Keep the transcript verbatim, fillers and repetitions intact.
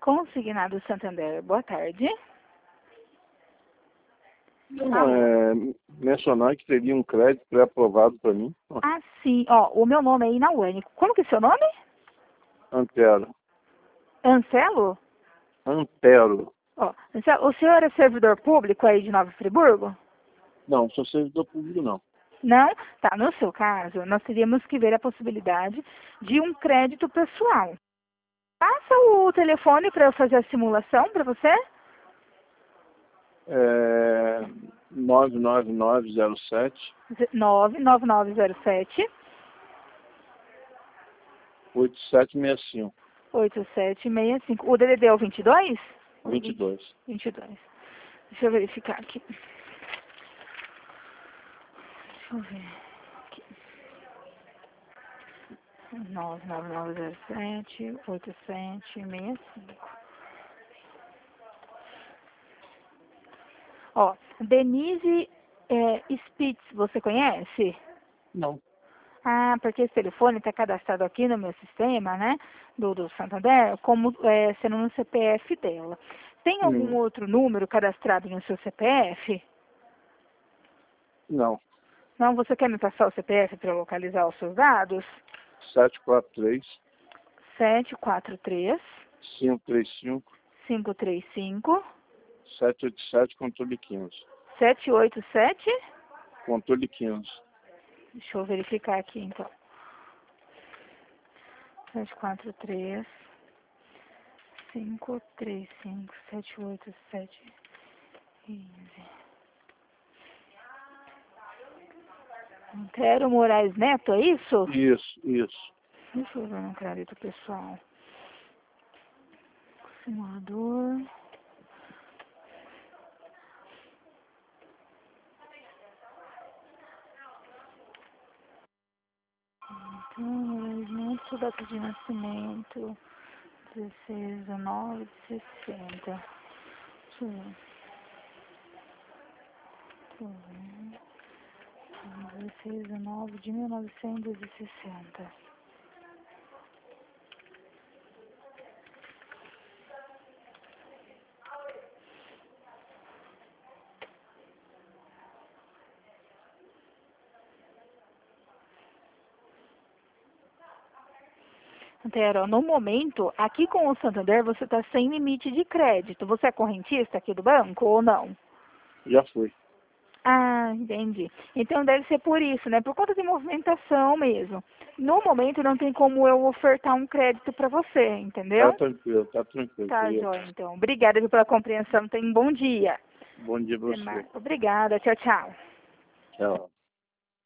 Consignado Santander, boa tarde. Não, é, mencionar que teria um crédito pré-aprovado para mim. Ah, sim. Ó, o meu nome é Inauane. Como que é seu nome? Antero. Ancelo? Antero. Ó, Ancelo, o senhor é servidor público aí de Nova Friburgo? Não, sou servidor público não. Não? Tá, no seu caso, nós teríamos que ver a possibilidade de um crédito pessoal. Passa o telefone para eu fazer a simulação para você? É, nove nove nove zero sete nove nove nove zero sete oito sete seis cinco. oito sete seis cinco. O D D D é o vinte e dois? vinte e dois. vinte e dois. Deixa eu verificar aqui. Deixa eu ver aqui. nove nove nove zero sete oito sete seis cinco. Ó, Denise é, Spitz, você conhece? Não. Ah, porque esse telefone está cadastrado aqui no meu sistema, né, do, do Santander, como é, sendo no C P F dela. Tem algum Hum. outro número cadastrado no seu C P F? Não. Não, você quer me passar o C P F para localizar os seus dados? sete quatro três sete quatro três cinco três cinco cinco três cinco sete oito sete controle quinze. sete oito sete. Controle quinze. Deixa eu verificar aqui, então. sete quatro três cinco três cinco sete oito sete quinze. Antero Moraes Neto, é isso? Isso, isso. Deixa eu ver no crédito pessoal. Simulador. Então, Moraes Neto, data de nascimento. dezesseis, dezenove, sessenta. Deixa eu ver. Deixa eu ver. dezesseis, dezenove de mil novecentos e sessenta. Antero, no momento, aqui com o Santander, você está sem limite de crédito. Você é correntista aqui do banco ou não? Já foi. Ah, entendi. Então deve ser por isso, né? Por conta de movimentação mesmo. No momento não tem como eu ofertar um crédito para você, entendeu? Tá tranquilo, tá tranquilo. Tá, Querido. joia, então. Obrigada viu, pela compreensão. Tenha um bom dia. Bom dia pra Até você. mais. Obrigada. Tchau, tchau. Tchau.